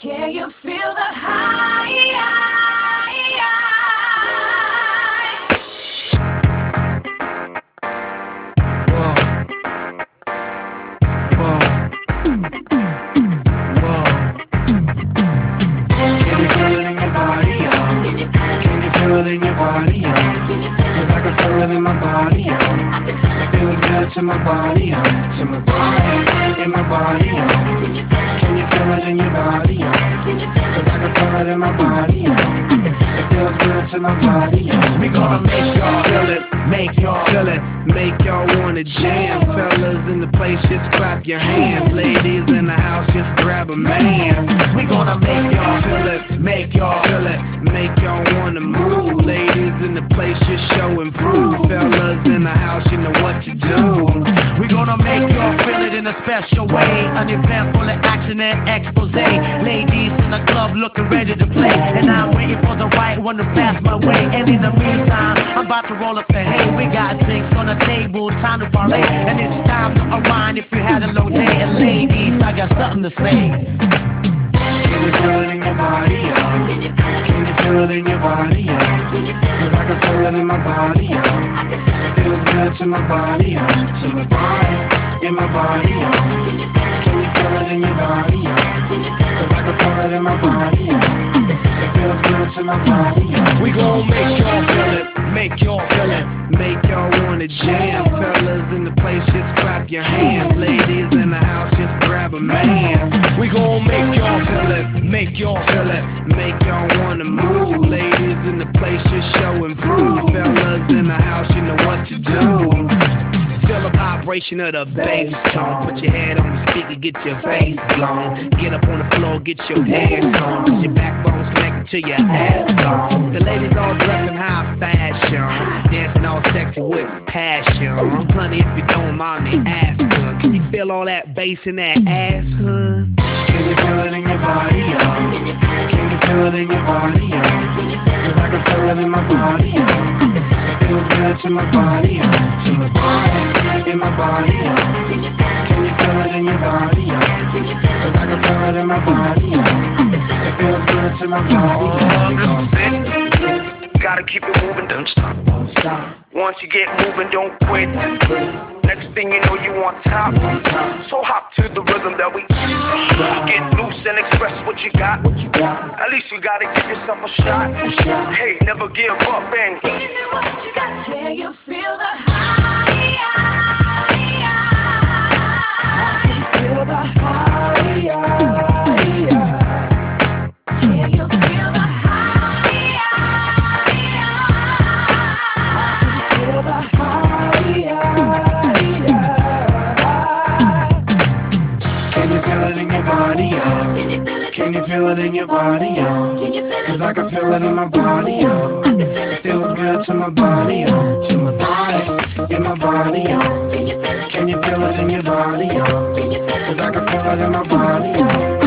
Can you feel the high? Whoa, whoa, whoa. Can you feel it in your body, y'all? Can you feel it in your body, y'all? 'Cause I can feel it in my body, y'all. It feels good to my body, y'all. To my body, in my body, y'all. Can you feel it in your body, y'all? 'Cause I can feel it in my body, y'all. It feels good to my body, y'all. We gonna make y'all feel it, make y'all feel it, make y'all wanna jam. Fellas in the place, just clap your hands. Ladies in the house, just grab a man. We gonna make y'all feel it, make y'all feel it, make y'all wanna move. Ladies in the place, just show and prove. Fellas in the house, you know what to do. We gonna make y'all feel it in a special way. An event full of action and expose. Ladies in the club looking ready to play, and I'm waiting for the right one to pass my way. And in the meantime, I'm about to roll up the hay. We got drinks on the table, time to parlay, and it's time to unwind if you had a long day. And ladies, I got something to say. Can you feel it in your body, y'all? Can you feel it in your body, y'all? 'Cause I can feel it in my body, y'all. It feels good to my body, y'all. To my body, in my body, y'all. Can you feel it in your body, y'all? 'Cause I can feel it in my body, y'all. It feels good to my body, y'all. We gon' make y'all feel it, make y'all feel it, make y'all wanna jam. Fellas in the place, just clap your hands. Ladies in the house, just grab a man. We gon' make y'all feel it, make y'all feel it, make y'all wanna move. Ladies in the place, just show and prove. Fellas in the house, you know what to do. Feel the vibration of the bass tone. Put your head on the speaker, get your face blown. Get up on the floor, get your dance on. 'Cause your backbone's connected to your ass bone. The ladies all dressed in high fashion, dancing all sexy with passion. Honey, if you don't mind me asking, can you feel all that bass in that ass, huh? Can you feel it in your body, y'all? Can you feel it in your body, y'all? 'Cause I can feel it in my body, y'all. It feels good to my body, y'all. To my body, in my body, y'all. Can you feel it in your body, y'all? 'Cause I can feel it in my body, y'all. It feels good to my body, y'all. This is it. Gotta keep it moving, don't stop. Don't stop. Once you get moving, don't quit. Next thing you know, you on top. So hop to the rhythm that we get loose and express what you got. At least you gotta give yourself a shot. Hey, never give up and Give me what you got. Can you feel the high? I can feel the high. Can you feel the high? I can feel the high. Can you feel it in your body, y'all? Can you feel it in your body, y'all? 'Cause I can feel it in my body, y'all. It feels good to my body, y'all. To my body, in my body, y'all. Can you feel it in your body, y'all? 'Cause I can feel it in my body, y'all.